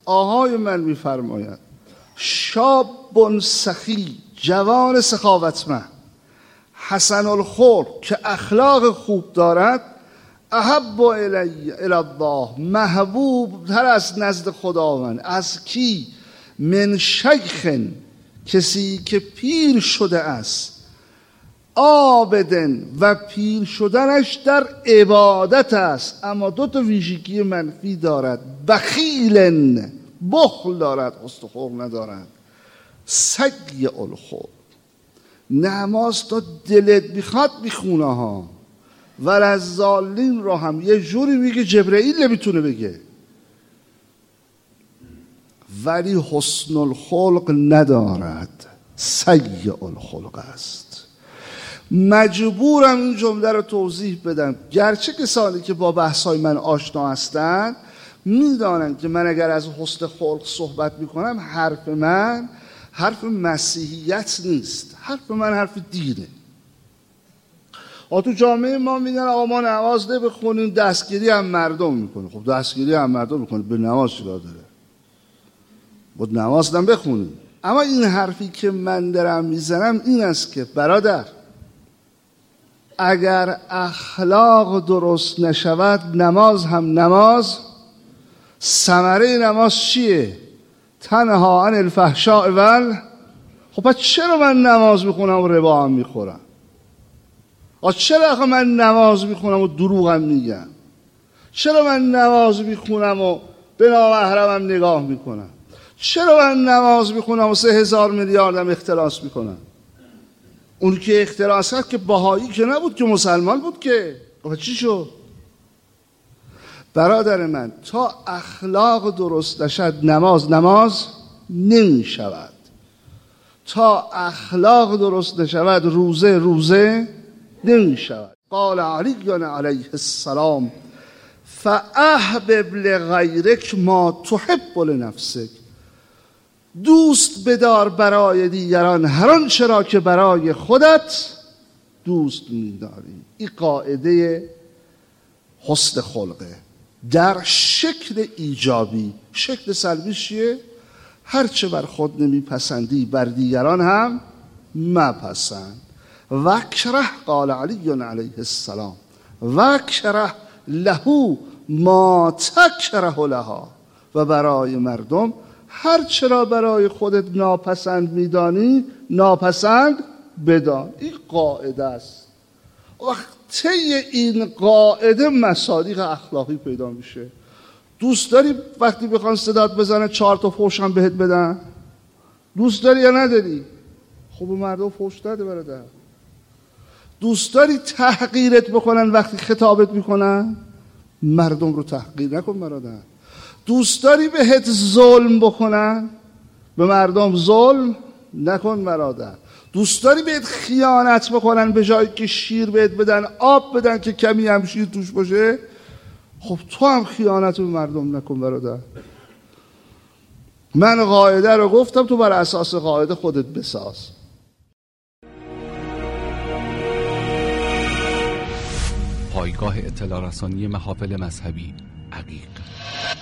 آقای من میفرماید شاب سخی، جوان سخاوتمند، حسن الخلق که اخلاق خوب دارد، احب الی الله، محبوب تر از نزد خداوند. از کی؟ من شیخ، کسی که پیر شده است، عابدن، و پیر شدنش در عبادت است، اما دو تا ویژگی منفی دارد، بخیلن، بخل دارد، حسن خلق ندارد، سیء الخلق. نماز تا دلت میخواد میخونه ها، وللضالین رو هم یه جوری میگه جبرئیل نمیتونه بگه، ولی حسن الخلق ندارد، سیء الخلق است. مجبورم این جمله رو توضیح بدم، گرچه کسانی که با بحثای من آشنا هستند میدانن که من اگر از حسن خلق صحبت میکنم، حرف من حرف مسیحیت نیست، حرف من حرف دینه. تو جامعه ما میگن آقا ما نماز نمیخونیم، دستگیری هم مردم میکنه. خب دستگیری هم مردم میکنه، به نماز چیکار داره؟ بود نماز هم بخونیم. اما این حرفی که من دارم میزنم این است که برادر، اگر اخلاق درست نشود، نماز هم نماز، ثمره نماز چیه؟ تنها عن الفحشاء خب پس چرا من نماز میخونم و ربا هم میخورم؟ چرا من نماز میخونم و دروغ هم میگم؟ چرا من نماز میخونم و به نامحرمم نگاه میکنم؟ چرا من نماز میخونم و 3000 میلیاردم اختلاس میکنم؟ اون که اختلاس کرد که بهایی که نبود، که مسلمان بود. که چی شد؟ برادر من، تا اخلاق درست نشد، نماز نمی شود. تا اخلاق درست نشود، روزه نمی شود. قال علی علیه السلام فاحبب لغیرک ما تحب لنفسک، دوست بدار برای دیگران هر آنچه را که برای خودت دوست می‌داری. این قاعده حسن خلقه در شکل ایجابی. شکل سلبی چیه؟ هرچه بر خود نمیپسندی بر دیگران هم مپسند. وکره، قال علی علیه السلام، وکره له ما تکره لها، و برای مردم هر چرا برای خودت ناپسند میدانی، ناپسند بدان. این قاعده است. وقتی این قاعده مصادیق اخلاقی پیدا میشه. دوست داری وقتی بخوان صدات بزنه 4 تا فحش هم بهت بدن؟ دوست داری یا نداری؟ خب مردم فحش داده برادر. دوست داری تحقیرت بکنن وقتی خطابت میکنن؟ مردم رو تحقیر نکن برادر. دوست داری بهت ظلم بکنن؟ به مردم ظلم نکن برادر. دوست داری بهت خیانت بکنن، به جایی که شیر بهت بدن آب بدن که کمی هم شیر توش باشه؟ خب تو هم خیانت به مردم نکن برادر. من قاعده رو گفتم، تو بر اساس قاعده خودت بساز. پایگاه اطلاع رسانی محافل مذهبی عقیق.